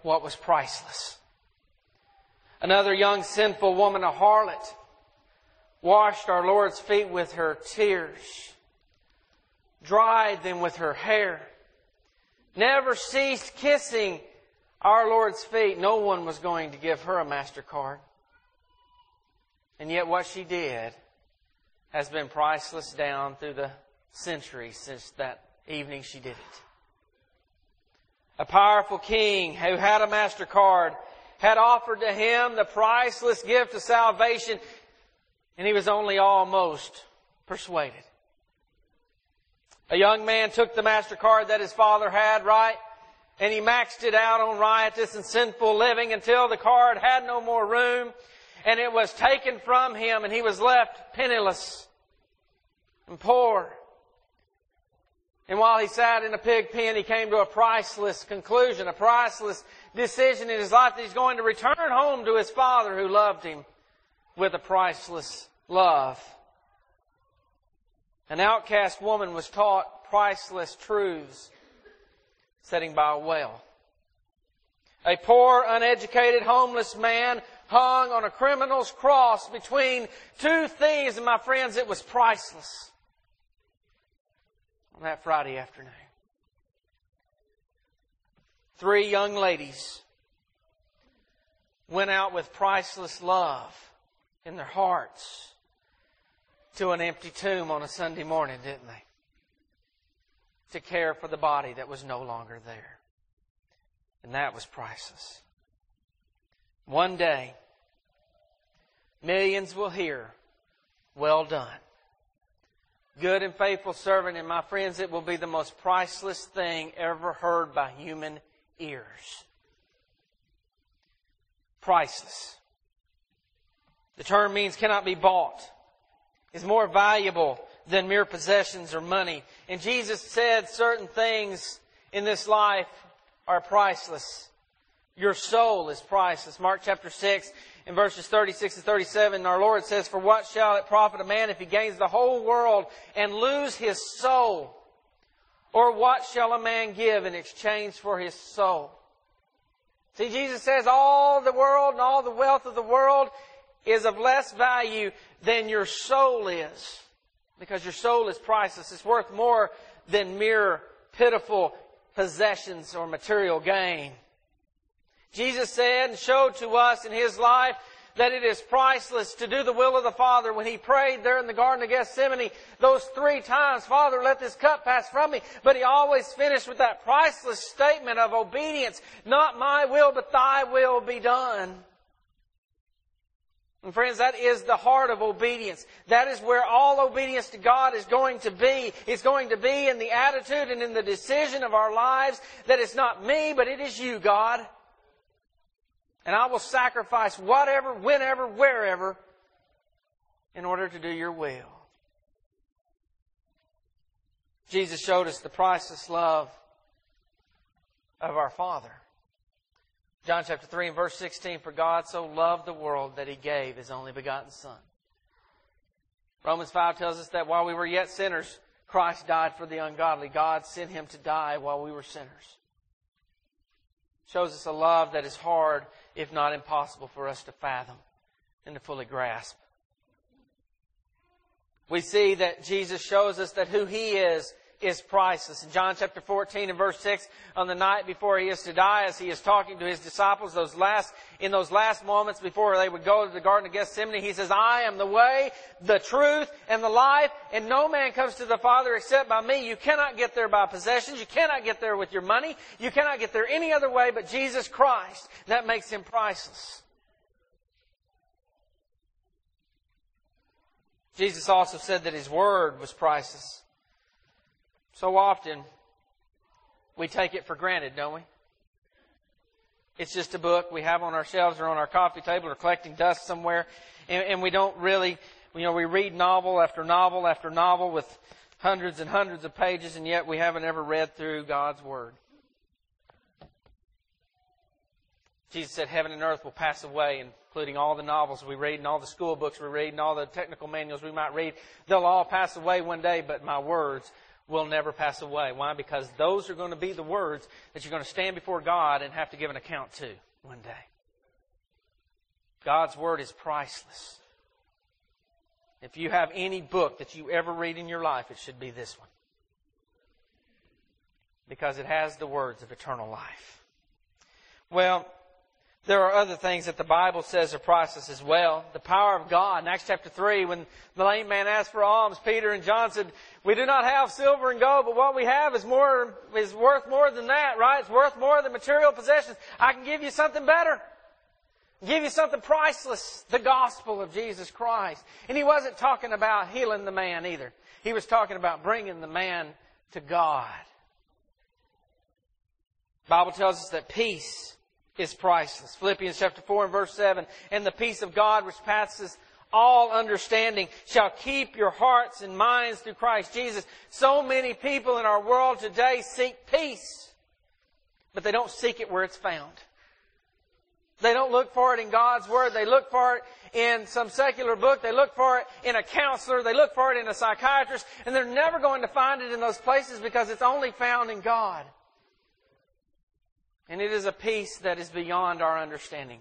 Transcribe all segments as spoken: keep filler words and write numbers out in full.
what was priceless. Another young sinful woman, a harlot, washed our Lord's feet with her tears, dried them with her hair, never ceased kissing our Lord's feet. No one was going to give her a MasterCard. And yet what she did has been priceless down through the centuries since that evening she did it. A powerful king who had a MasterCard had offered to him the priceless gift of salvation, and he was only almost persuaded. A young man took the MasterCard that his father had, right? And he maxed it out on riotous and sinful living until the card had no more room, and it was taken from him, and he was left penniless and poor. And while he sat in a pig pen, he came to a priceless conclusion, a priceless decision in his life that he's going to return home to his father who loved him with a priceless love. An outcast woman was taught priceless truths sitting by a well. A poor, uneducated, homeless man hung on a criminal's cross between two thieves, and my friends, it was priceless. On that Friday afternoon, three young ladies went out with priceless love in their hearts to an empty tomb on a Sunday morning, didn't they? To care for the body that was no longer there. And that was priceless. One day, millions will hear, "Well done, good and faithful servant," and my friends, it will be the most priceless thing ever heard by human ears. Priceless. The term means cannot be bought. It's more valuable than mere possessions or money. And Jesus said certain things in this life are priceless. Your soul is priceless. Mark chapter six in verses thirty-six and thirty-seven, our Lord says, "For what shall it profit a man if he gains the whole world and lose his soul? Or what shall a man give in exchange for his soul?" See, Jesus says all the world and all the wealth of the world is of less value than your soul is. Because your soul is priceless. It's worth more than mere pitiful possessions or material gain. Jesus said and showed to us in His life that it is priceless to do the will of the Father. When He prayed there in the Garden of Gethsemane those three times, "Father, let this cup pass from me." But He always finished with that priceless statement of obedience. "Not my will, but Thy will be done." And friends, that is the heart of obedience. That is where all obedience to God is going to be. It's going to be in the attitude and in the decision of our lives that it's not me, but it is You, God. And I will sacrifice whatever, whenever, wherever in order to do Your will. Jesus showed us the priceless love of our Father. John chapter three and verse sixteen, "For God so loved the world that He gave His only begotten Son." Romans five tells us that while we were yet sinners, Christ died for the ungodly. God sent Him to die while we were sinners. Shows us a love that is hard, if not impossible, for us to fathom and to fully grasp. We see that Jesus shows us that who He is is priceless. In John chapter fourteen and verse six, on the night before He is to die, as He is talking to His disciples, those last in those last moments before they would go to the Garden of Gethsemane, He says, "I am the way, the truth, and the life, and no man comes to the Father except by Me." You cannot get there by possessions. You cannot get there with your money. You cannot get there any other way but Jesus Christ. That makes Him priceless. Jesus also said that His Word was priceless. So often, we take it for granted, don't we? It's just a book we have on our shelves or on our coffee table or collecting dust somewhere. And, and we don't really, you know, we read novel after novel after novel with hundreds and hundreds of pages, and yet we haven't ever read through God's Word. Jesus said heaven and earth will pass away, including all the novels we read and all the school books we read and all the technical manuals we might read. They'll all pass away one day, but my words will never pass away. Why? Because those are going to be the words that you're going to stand before God and have to give an account to one day. God's Word is priceless. If you have any book that you ever read in your life, it should be this one. Because it has the words of eternal life. Well, there are other things that the Bible says are priceless as well. The power of God. In Acts chapter three, when the lame man asked for alms, Peter and John said, "We do not have silver and gold, but what we have is more is worth more than that, right? It's worth more than material possessions. I can give you something better. Give you something priceless, the gospel of Jesus Christ." And he wasn't talking about healing the man either. He was talking about bringing the man to God. The Bible tells us that peace is priceless. Philippians chapter four and verse seven, "And the peace of God which passes all understanding shall keep your hearts and minds through Christ Jesus." So many people in our world today seek peace, but they don't seek it where it's found. They don't look for it in God's Word. They look for it in some secular book. They look for it in a counselor. They look for it in a psychiatrist. And they're never going to find it in those places because it's only found in God. And it is a peace that is beyond our understanding.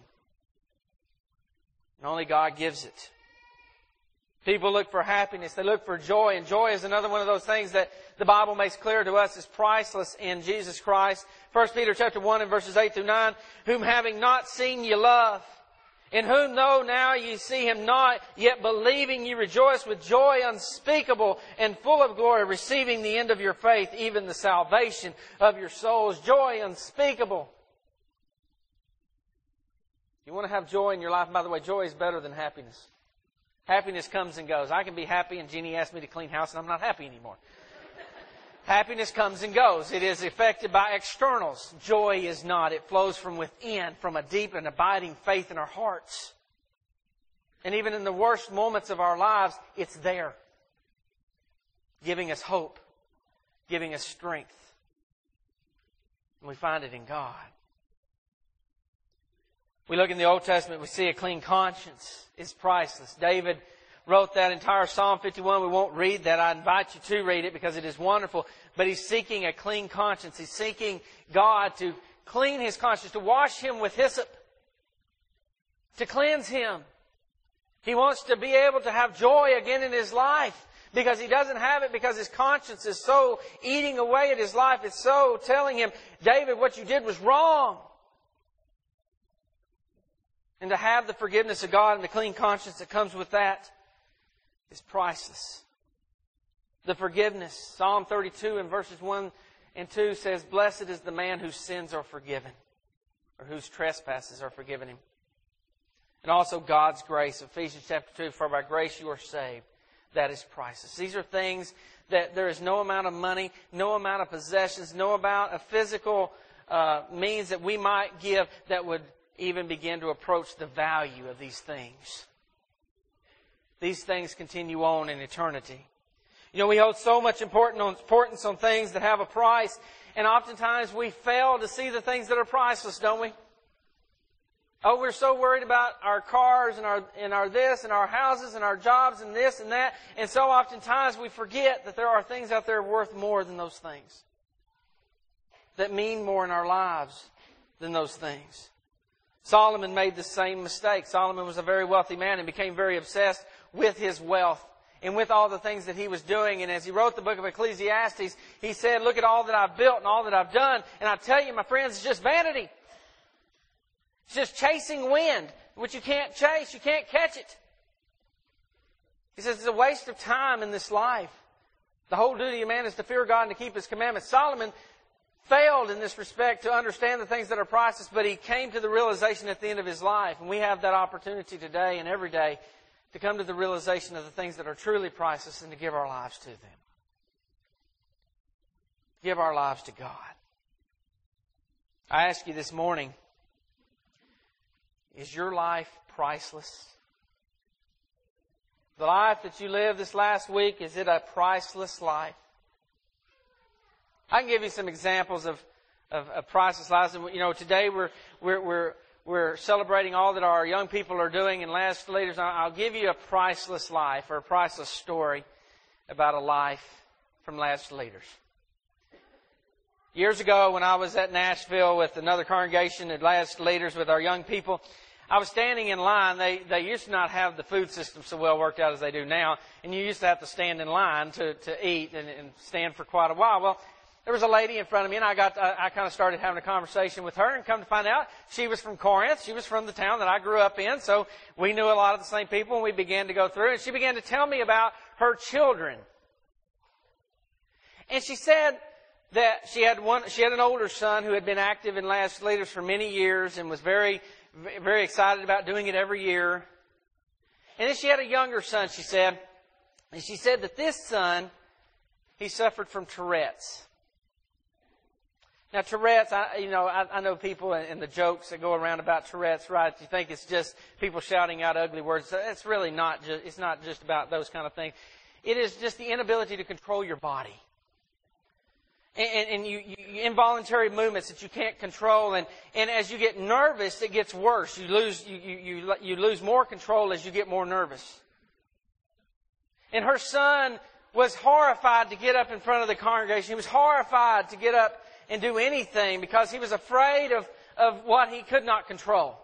And only God gives it. People look for happiness. They look for joy. And joy is another one of those things that the Bible makes clear to us is priceless in Jesus Christ. First Peter chapter one and verses eight through nine. "Whom having not seen ye love, in whom though now ye see Him not, yet believing ye rejoice with joy unspeakable and full of glory, receiving the end of your faith, even the salvation of your souls." Joy unspeakable. You want to have joy in your life? By the way, joy is better than happiness. Happiness comes and goes. I can be happy and Jeannie asked me to clean house and I'm not happy anymore. Happiness comes and goes. It is affected by externals. Joy is not. It flows from within, from a deep and abiding faith in our hearts. And even in the worst moments of our lives, it's there. Giving us hope. Giving us strength. And we find it in God. We look in the Old Testament, we see a clean conscience is priceless. David wrote that entire Psalm fifty-one. We won't read that. I invite you to read it because it is wonderful. But he's seeking a clean conscience. He's seeking God to clean his conscience, to wash him with hyssop, to cleanse him. He wants to be able to have joy again in his life because he doesn't have it because his conscience is so eating away at his life. It's so telling him, "David, what you did was wrong." And to have the forgiveness of God and the clean conscience that comes with that is priceless. The forgiveness. Psalm thirty-two and verses one and two says, "Blessed is the man whose sins are forgiven," or whose trespasses are forgiven him. And also God's grace. Ephesians chapter two, "For by grace you are saved." That is priceless. These are things that there is no amount of money, no amount of possessions, no amount of physical uh, means that we might give that would even begin to approach the value of these things. These things continue on in eternity. You know, we hold so much importance on things that have a price, and oftentimes we fail to see the things that are priceless, don't we? Oh, we're so worried about our cars and our and our this and our houses and our jobs and this and that, and so oftentimes we forget that there are things out there worth more than those things, that mean more in our lives than those things. Solomon made the same mistake. Solomon was a very wealthy man and became very obsessed with his wealth and with all the things that he was doing. And as he wrote the book of Ecclesiastes, he said, "Look at all that I've built and all that I've done. And I tell you, my friends, it's just vanity. It's just chasing wind, which you can't chase. You can't catch it." He says it's a waste of time in this life. The whole duty of man is to fear God and to keep His commandments. Solomon failed in this respect to understand the things that are priceless, but he came to the realization at the end of his life. And we have that opportunity today and every day to come to the realization of the things that are truly priceless and to give our lives to them. Give our lives to God. I ask you this morning, is your life priceless? The life that you lived this last week, is it a priceless life? I can give you some examples of, of, of priceless lives. You know, today we're, we're, we're, we're celebrating all that our young people are doing. And last leaders, I'll give you a priceless life or a priceless story about a life. from Lash Leaders. Years ago, when I was at Nashville with another congregation at Lash Leaders with our young people, I was standing in line. They they used to not have the food system so well worked out as they do now, and you used to have to stand in line to, to eat and, and stand for quite a while. Well, there was a lady in front of me, and I got I, I kind of started having a conversation with her, and come to find out, she was from Corinth. She was from the town that I grew up in, so we knew a lot of the same people, and we began to go through, and she began to tell me about her children. And she said that she had one, she had an older son who had been active in Lash Leaders for many years and was very, very excited about doing it every year. And then she had a younger son, she said, and she said that this son, he suffered from Tourette's. Now, Tourette's, I, you know, I, I know people and the jokes that go around about Tourette's, right? You think it's just people shouting out ugly words. It's really not just, it's not just about those kind of things. It is just the inability to control your body. And, and you, you involuntary movements that you can't control, and, and as you get nervous, it gets worse. You lose you, you you lose more control as you get more nervous. And her son was horrified to get up in front of the congregation. He was horrified to get up and do anything because he was afraid of, of what he could not control.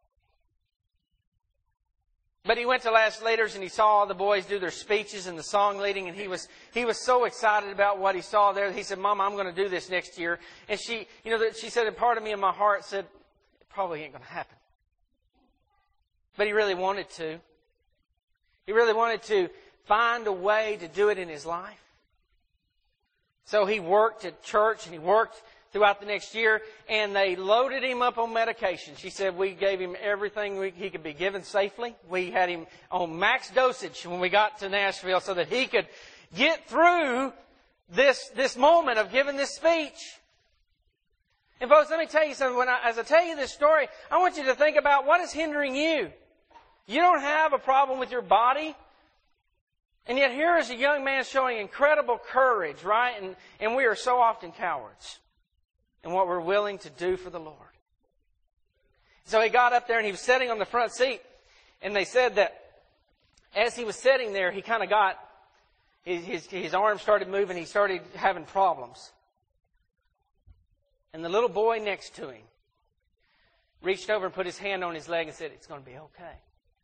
But he went to Lash Leaders and he saw all the boys do their speeches and the song leading, and he was he was so excited about what he saw there. He said, "Mama, I'm going to do this next year." And she, you know, she said, and part of me in my heart said, "It probably ain't going to happen." But he really wanted to. He really wanted to find a way to do it in his life. So he worked at church and he worked throughout the next year, and they loaded him up on medication. She said we gave him everything we, he could be given safely. We had him on max dosage when we got to Nashville so that he could get through this, this moment of giving this speech. And folks, let me tell you something. When I, as I tell you this story, I want you to think about what is hindering you. You don't have a problem with your body. And yet here is a young man showing incredible courage, right? And, and we are so often cowards in what we're willing to do for the Lord. So he got up there and he was sitting on the front seat. And they said that as he was sitting there, he kind of got, his, his, his arms started moving. He started having problems. And the little boy next to him reached over and put his hand on his leg and said, "It's going to be okay.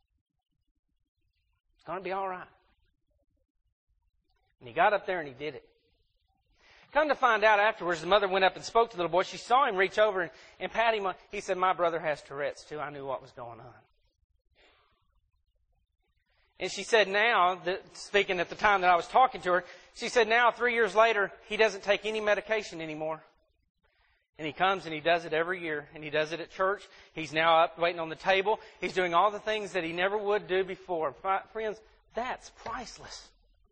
It's going to be all right." And he got up there and he did it. Come to find out afterwards, the mother went up and spoke to the little boy. She saw him reach over and, and pat him on. He said, "My brother has Tourette's too." I knew what was going on. And she said now, that, speaking at the time that I was talking to her, she said now, three years later, he doesn't take any medication anymore. And he comes and he does it every year. And he does it at church. He's now up waiting on the table. He's doing all the things that he never would do before. Friends, that's priceless.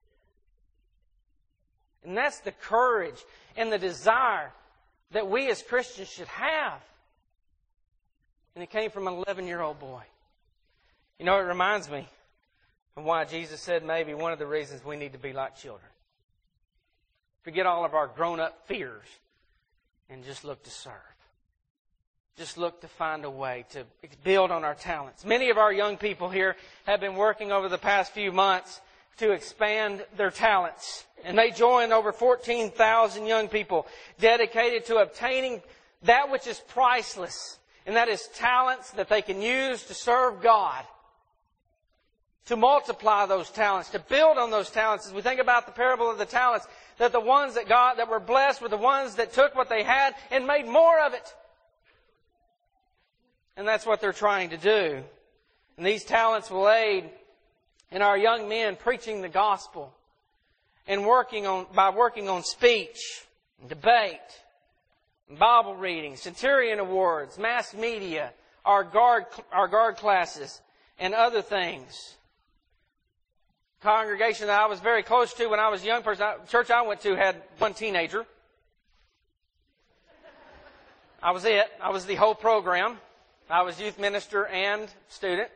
And that's the courage and the desire that we as Christians should have. And it came from an eleven-year-old boy. You know, it reminds me of why Jesus said maybe one of the reasons we need to be like children. Forget all of our grown-up fears and just look to serve. Just look to find a way to build on our talents. Many of our young people here have been working over the past few months to expand their talents. And they join over fourteen thousand young people dedicated to obtaining that which is priceless. And that is talents that they can use to serve God. To multiply those talents, to build on those talents. As we think about the parable of the talents, that the ones that God, that were blessed were the ones that took what they had and made more of it. And that's what they're trying to do. And these talents will aid in our young men preaching the gospel and working on by working on speech, and debate, and Bible reading, Centurion Awards, mass media, our guard our guard classes, and other things. Congregation that I was very close to when I was a young person, the church I went to had one teenager. I was it. I was the whole program. I was youth minister and student.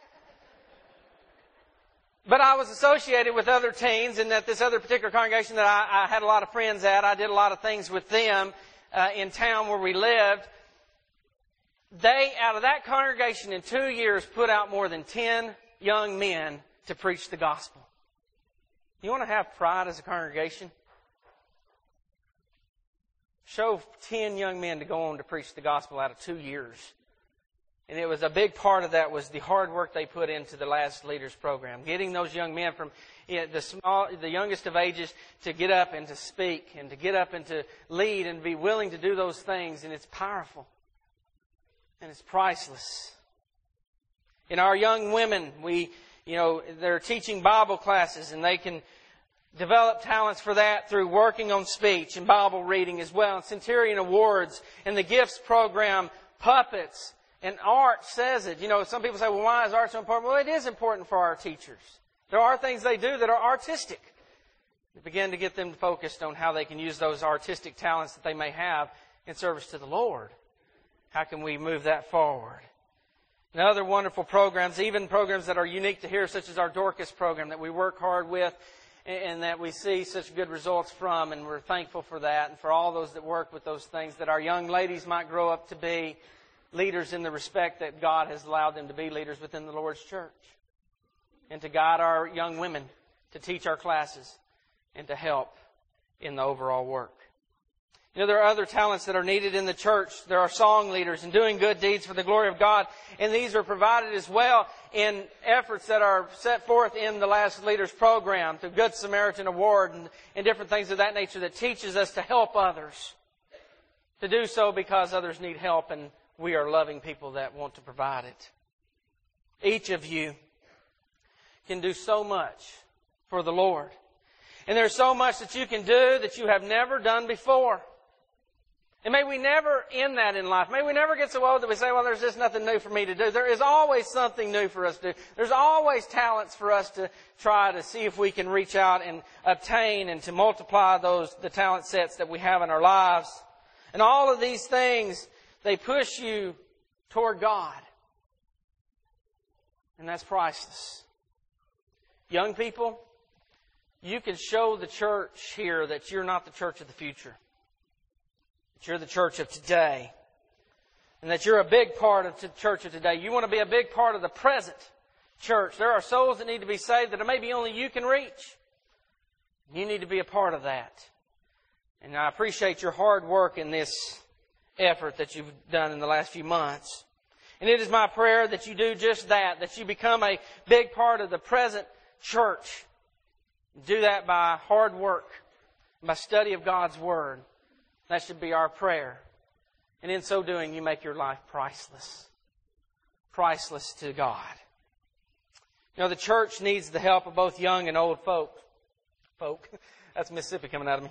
But I was associated with other teens, and at this other particular congregation that I, I had a lot of friends at, I did a lot of things with them uh, in town where we lived. They, out of that congregation in two years, put out more than ten young men to preach the gospel. You want to have pride as a congregation? show ten young men to go on to preach the gospel out of two years. And it was a big part of that was the hard work they put into the Last Leaders program. Getting those young men from you know, the small, the youngest of ages to get up and to speak and to get up and to lead and be willing to do those things. And it's powerful. And it's priceless. In our young women, we, you know, they're teaching Bible classes and they can develop talents for that through working on speech and Bible reading as well. And Centurion Awards and the Gifts program, puppets. And art says it. You know, some people say, well, why is art so important? Well, it is important for our teachers. There are things they do that are artistic. We begin to get them focused on how they can use those artistic talents that they may have in service to the Lord. How can we move that forward? And other wonderful programs, even programs that are unique to here, such as our Dorcas program that we work hard with and that we see such good results from. And we're thankful for that and for all those that work with those things, that our young ladies might grow up to be leaders in the respect that God has allowed them to be leaders within the Lord's church. And to guide our young women to teach our classes and to help in the overall work. You know, there are other talents that are needed in the church. There are song leaders and doing good deeds for the glory of God. And these are provided as well in efforts that are set forth in the Last Leaders program, through Good Samaritan Award and, and different things of that nature that teaches us to help others. To do so because others need help and we are loving people that want to provide it. Each of you can do so much for the Lord. And there's so much that you can do that you have never done before. And may we never end that in life. May we never get so old that we say, well, there's just nothing new for me to do. There is always something new for us to do. There's always talents for us to try to see if we can reach out and obtain and to multiply those, the talent sets that we have in our lives. And all of these things, they push you toward God. And that's priceless. Young people, you can show the church here that you're not the church of the future. That you're the church of today. And that you're a big part of the church of today. You want to be a big part of the present church. There are souls that need to be saved that maybe only you can reach. You need to be a part of that. And I appreciate your hard work in this effort that you've done in the last few months. And it is my prayer that you do just that, that you become a big part of the present church. Do that by hard work, by study of God's Word. That should be our prayer. And in so doing, you make your life priceless. Priceless to God. You know, the church needs the help of both young and old folk. Folk. That's Mississippi coming out of me.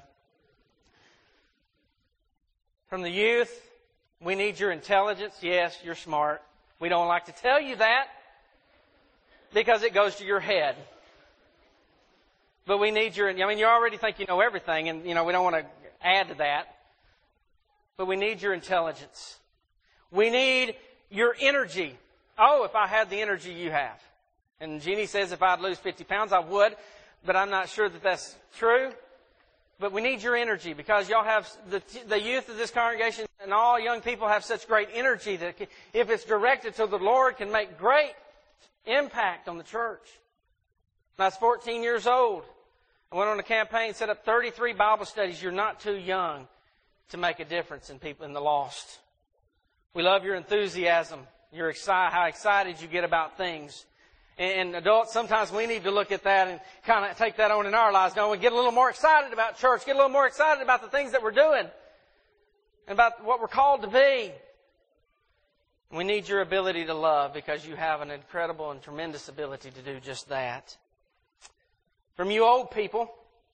From the youth, we need your intelligence. Yes, you're smart. We don't like to tell you that because it goes to your head. But we need your, I mean, you already think you know everything, and, you know, we don't want to add to that. But we need your intelligence. We need your energy. Oh, if I had the energy you have. And Jeannie says if I'd lose fifty pounds, I would. But I'm not sure that that's true. But we need your energy because y'all have, the, the youth of this congregation and all young people have such great energy that if it's directed to the Lord can make great impact on the church. When I was fourteen years old, I went on a campaign, set up thirty-three Bible studies. You're not too young to make a difference in people, in the lost. We love your enthusiasm, your excited, how excited you get about things. And adults, sometimes we need to look at that and kind of take that on in our lives. Don't we? Get a little more excited about church. Get a little more excited about the things that we're doing. And about what we're called to be. We need your ability to love because you have an incredible and tremendous ability to do just that. From you old people,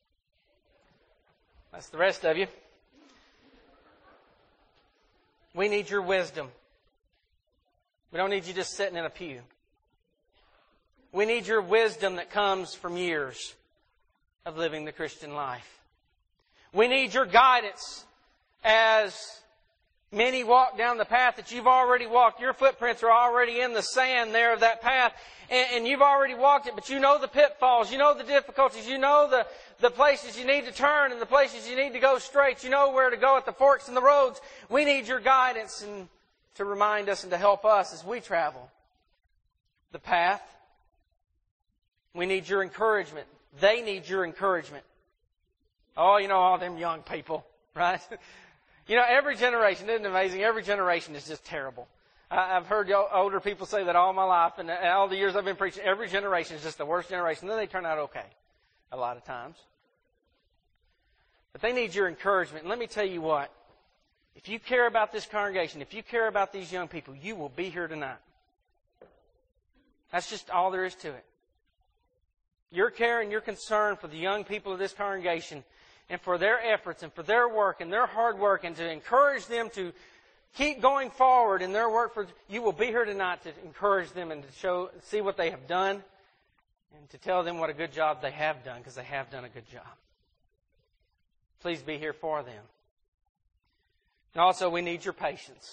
that's the rest of you, we need your wisdom. We don't need you just sitting in a pew. We need your wisdom that comes from years of living the Christian life. We need your guidance as many walk down the path that you've already walked. Your footprints are already in the sand there of that path. And, and you've already walked it, but you know the pitfalls. You know the difficulties. You know the, the places you need to turn and the places you need to go straight. You know where to go at the forks in the roads. We need your guidance and to remind us and to help us as we travel the path. We need your encouragement. They need your encouragement. Oh, you know, all them young people, right? You know, every generation, isn't it amazing? Every generation is just terrible. I've heard older people say that all my life, and all the years I've been preaching, every generation is just the worst generation. Then they turn out okay a lot of times. But they need your encouragement. And let me tell you what. If you care about this congregation, if you care about these young people, you will be here tonight. That's just all there is to it. Your care and your concern for the young people of this congregation and for their efforts and for their work and their hard work and to encourage them to keep going forward in their work, for you will be here tonight to encourage them and to show, see what they have done and to tell them what a good job they have done, because they have done a good job. Please be here for them. And also, we need your patience.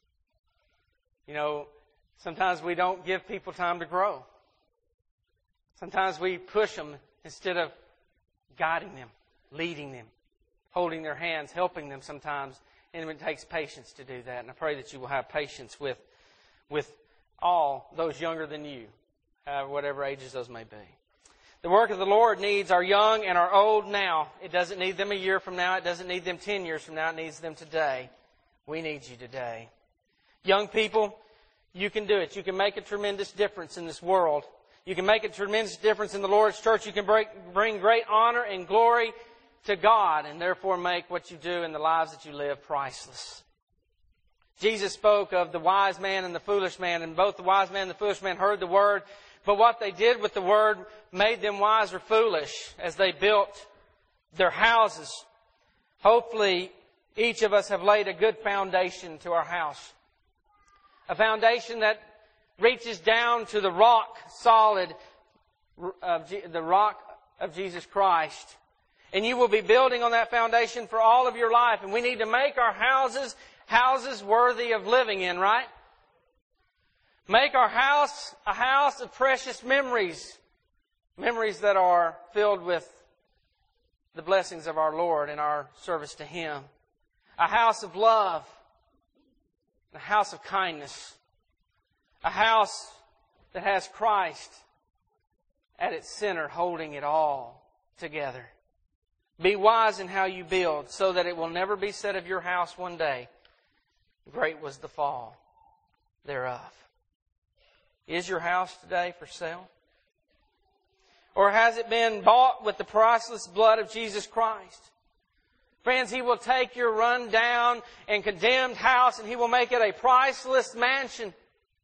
You know, sometimes we don't give people time to grow. Sometimes we push them instead of guiding them, leading them, holding their hands, helping them sometimes. And it takes patience to do that. And I pray that you will have patience with, with all those younger than you, uh, whatever ages those may be. The work of the Lord needs our young and our old now. It doesn't need them a year from now. It doesn't need them ten years from now. It needs them today. We need you today. Young people, you can do it. You can make a tremendous difference in this world. You can make a tremendous difference in the Lord's church. You can break, bring great honor and glory to God, and therefore make what you do in the lives that you live priceless. Jesus spoke of the wise man and the foolish man, and both the wise man and the foolish man heard the word, but what they did with the word made them wise or foolish as they built their houses. Hopefully, each of us have laid a good foundation to our house. A foundation that reaches down to the rock solid of the rock of Jesus Christ. And you will be building on that foundation for all of your life. And we need to make our houses houses worthy of living in, right? Make our house a house of precious memories. Memories that are filled with the blessings of our Lord and our service to Him. A house of love. A house of kindness. A house that has Christ at its center, holding it all together. Be wise in how you build, so that it will never be said of your house one day, great was the fall thereof. Is your house today for sale? Or has it been bought with the priceless blood of Jesus Christ? Friends, He will take your run down and condemned house and He will make it a priceless mansion.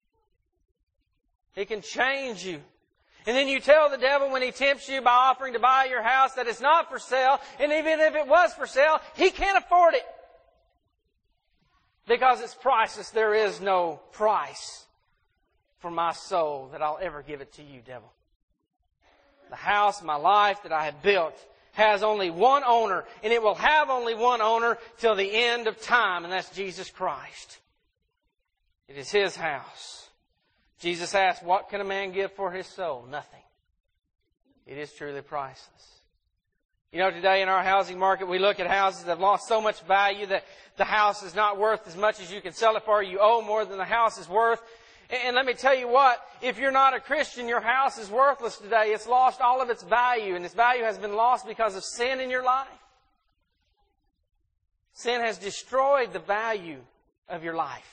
He can change you. And then you tell the devil when he tempts you by offering to buy your house that it's not for sale. And even if it was for sale, he can't afford it. Because it's priceless. There is no price for my soul that I'll ever give it to you, devil. The house, my life that I have built has only one owner. And it will have only one owner till the end of time. And that's Jesus Christ. It is His house. Jesus asked, what can a man give for his soul? Nothing. It is truly priceless. You know, today in our housing market, we look at houses that have lost so much value that the house is not worth as much as you can sell it for. You owe more than the house is worth. And let me tell you what, if you're not a Christian, your house is worthless today. It's lost all of its value, and its value has been lost because of sin in your life. Sin has destroyed the value of your life.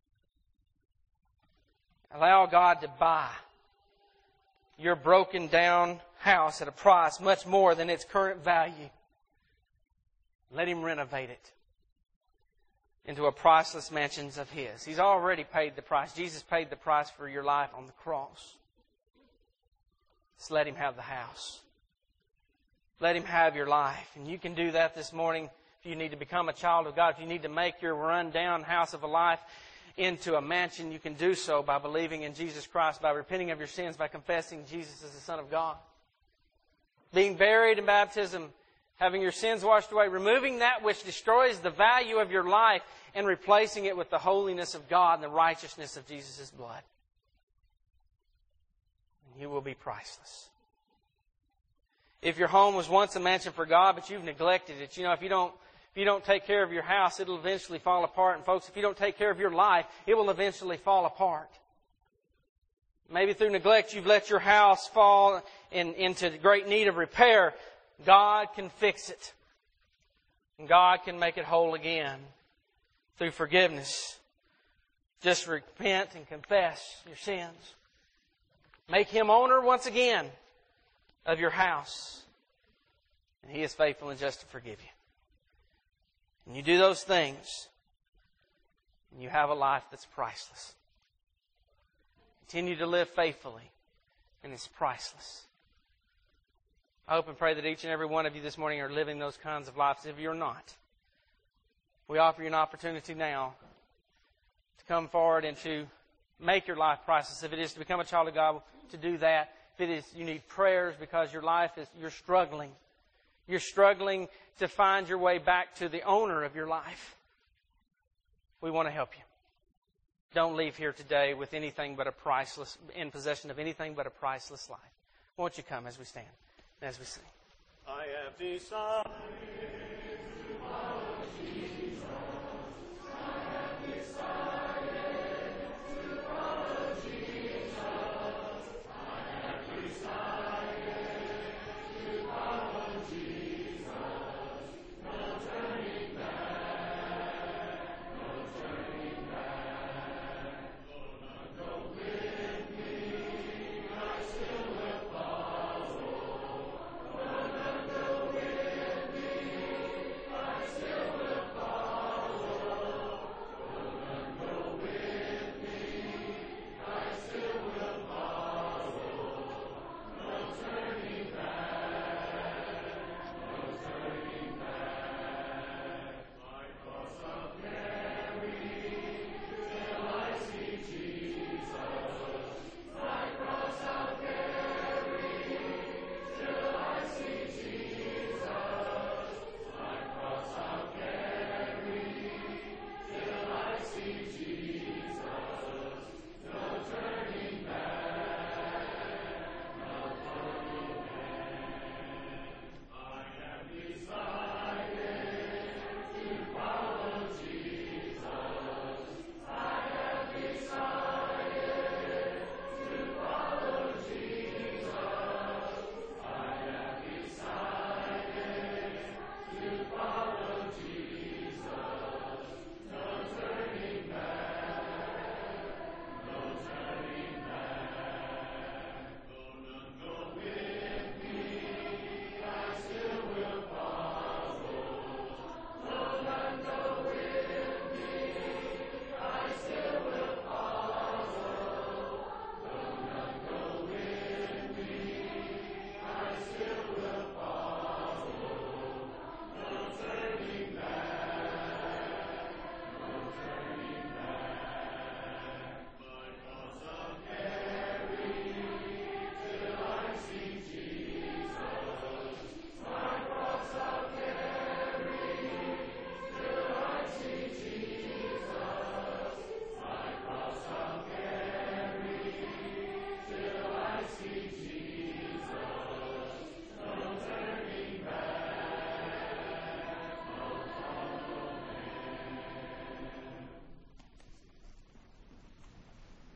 Allow God to buy your broken down house at a price much more than its current value. Let Him renovate it into a priceless mansion of His. He's already paid the price. Jesus paid the price for your life on the cross. Just let Him have the house. Let Him have your life. And you can do that this morning if you need to become a child of God. If you need to make your run-down house of a life into a mansion, you can do so by believing in Jesus Christ, by repenting of your sins, by confessing Jesus as the Son of God. Being buried in baptism, having your sins washed away, removing that which destroys the value of your life and replacing it with the holiness of God and the righteousness of Jesus' blood. And you will be priceless. If your home was once a mansion for God, but you've neglected it, you know, if you don't If you don't take care of your house, it'll eventually fall apart. And folks, if you don't take care of your life, it will eventually fall apart. Maybe through neglect you've let your house fall in, into great need of repair. God can fix it. And God can make it whole again. through forgiveness. Just repent and confess your sins. Make Him owner once again of your house. And He is faithful and just to forgive you. And you do those things, and you have a life that's priceless. Continue to live faithfully, and it's priceless. I hope and pray that each and every one of you this morning are living those kinds of lives. If you're not, we offer you an opportunity now to come forward and to make your life priceless. If it is to become a child of God, to do that. If it is you need prayers because your life is, you're struggling. You're struggling to find your way back to the owner of your life. We want to help you. Don't leave here today with anything but a priceless, in possession of anything but a priceless life. Won't you come as we stand and as we sing? I have decided.